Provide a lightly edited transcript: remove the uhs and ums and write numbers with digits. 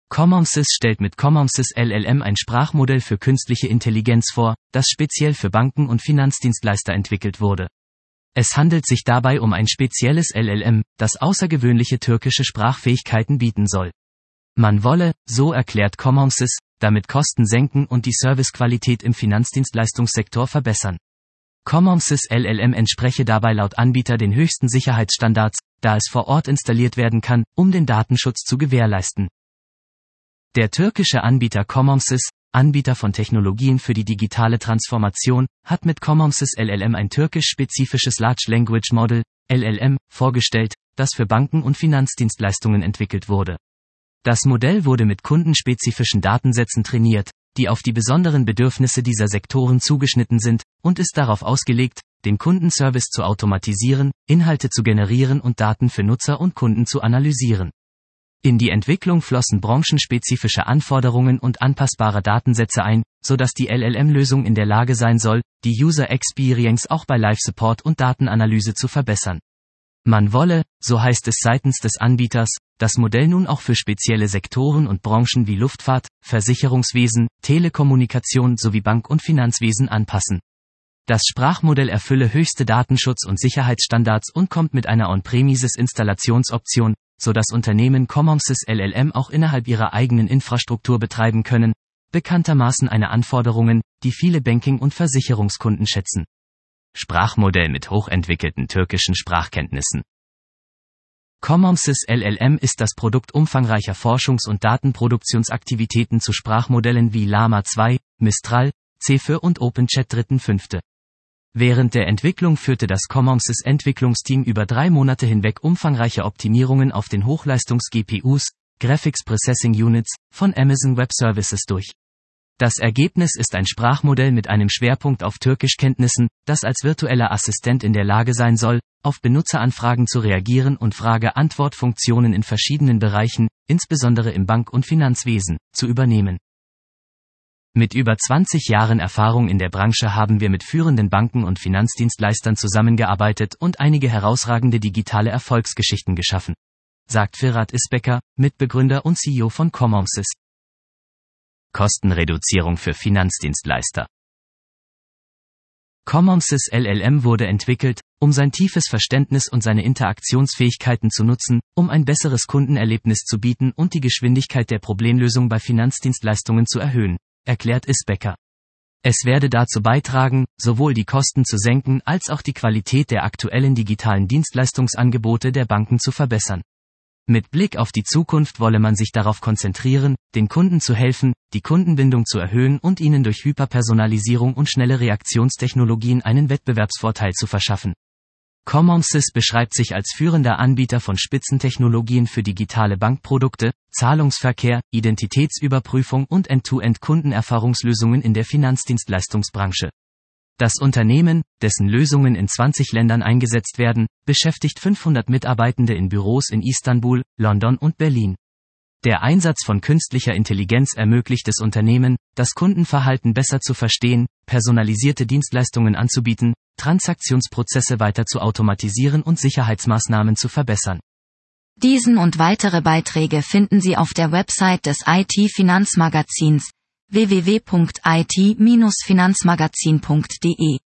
CommOmsys stellt mit CommOmsys LLM ein Sprachmodell für künstliche Intelligenz vor, das speziell für Banken und Finanzdienstleister entwickelt wurde. Es handelt sich dabei um ein spezielles LLM, das außergewöhnliche türkische Sprachfähigkeiten bieten soll. Man wolle, so erklärt CommOmsys, damit Kosten senken und die Servicequalität im Finanzdienstleistungssektor verbessern. CommOmsys LLM entspreche dabei laut Anbieter den höchsten Sicherheitsstandards, da es vor Ort installiert werden kann, um den Datenschutz zu gewährleisten. Der türkische Anbieter CommOmsys, Anbieter von Technologien für die digitale Transformation, hat mit CommOmsys LLM ein türkisch-spezifisches Large Language Model, LLM, vorgestellt, das für Banken und Finanzdienstleistungen entwickelt wurde. Das Modell wurde mit kundenspezifischen Datensätzen trainiert, die auf die besonderen Bedürfnisse dieser Sektoren zugeschnitten sind, und ist darauf ausgelegt, den Kundenservice zu automatisieren, Inhalte zu generieren und Daten für Nutzer und Kunden zu analysieren. In die Entwicklung flossen branchenspezifische Anforderungen und anpassbare Datensätze ein, sodass die LLM-Lösung in der Lage sein soll, die User Experience auch bei Live-Support und Datenanalyse zu verbessern. Man wolle, so heißt es seitens des Anbieters, das Modell nun auch für spezielle Sektoren und Branchen wie Luftfahrt, Versicherungswesen, Telekommunikation sowie Bank- und Finanzwesen anpassen. Das Sprachmodell erfülle höchste Datenschutz- und Sicherheitsstandards und kommt mit einer On-Premises-Installationsoption, sodass Unternehmen CommOmsys LLM auch innerhalb ihrer eigenen Infrastruktur betreiben können, bekanntermaßen eine Anforderungen, die viele Banking- und Versicherungskunden schätzen. Sprachmodell mit hochentwickelten türkischen Sprachkenntnissen. CommOmsys LLM ist das Produkt umfangreicher Forschungs- und Datenproduktionsaktivitäten zu Sprachmodellen wie Llama 2, Mistral, C4 und OpenChat 3.5. Während der Entwicklung führte das CommOmsys Entwicklungsteam über 3 Monate hinweg umfangreiche Optimierungen auf den Hochleistungs-GPUs, Graphics Processing Units, von Amazon Web Services durch. Das Ergebnis ist ein Sprachmodell mit einem Schwerpunkt auf Türkischkenntnissen, das als virtueller Assistent in der Lage sein soll, auf Benutzeranfragen zu reagieren und Frage-Antwort-Funktionen in verschiedenen Bereichen, insbesondere im Bank- und Finanzwesen, zu übernehmen. Mit über 20 Jahren Erfahrung in der Branche haben wir mit führenden Banken und Finanzdienstleistern zusammengearbeitet und einige herausragende digitale Erfolgsgeschichten geschaffen, sagt Firat Isbecker, Mitbegründer und CEO von CommOmsys. Kostenreduzierung für Finanzdienstleister. CommOmsys LLM wurde entwickelt, um sein tiefes Verständnis und seine Interaktionsfähigkeiten zu nutzen, um ein besseres Kundenerlebnis zu bieten und die Geschwindigkeit der Problemlösung bei Finanzdienstleistungen zu erhöhen, erklärt Isbecker. Es werde dazu beitragen, sowohl die Kosten zu senken als auch die Qualität der aktuellen digitalen Dienstleistungsangebote der Banken zu verbessern. Mit Blick auf die Zukunft wolle man sich darauf konzentrieren, den Kunden zu helfen, die Kundenbindung zu erhöhen und ihnen durch Hyperpersonalisierung und schnelle Reaktionstechnologien einen Wettbewerbsvorteil zu verschaffen. CommOmsys beschreibt sich als führender Anbieter von Spitzentechnologien für digitale Bankprodukte, Zahlungsverkehr, Identitätsüberprüfung und End-to-End-Kundenerfahrungslösungen in der Finanzdienstleistungsbranche. Das Unternehmen, dessen Lösungen in 20 Ländern eingesetzt werden, beschäftigt 500 Mitarbeitende in Büros in Istanbul, London und Berlin. Der Einsatz von künstlicher Intelligenz ermöglicht es Unternehmen, das Kundenverhalten besser zu verstehen, personalisierte Dienstleistungen anzubieten, Transaktionsprozesse weiter zu automatisieren und Sicherheitsmaßnahmen zu verbessern. Diesen und weitere Beiträge finden Sie auf der Website des IT-Finanzmagazins www.it-finanzmagazin.de.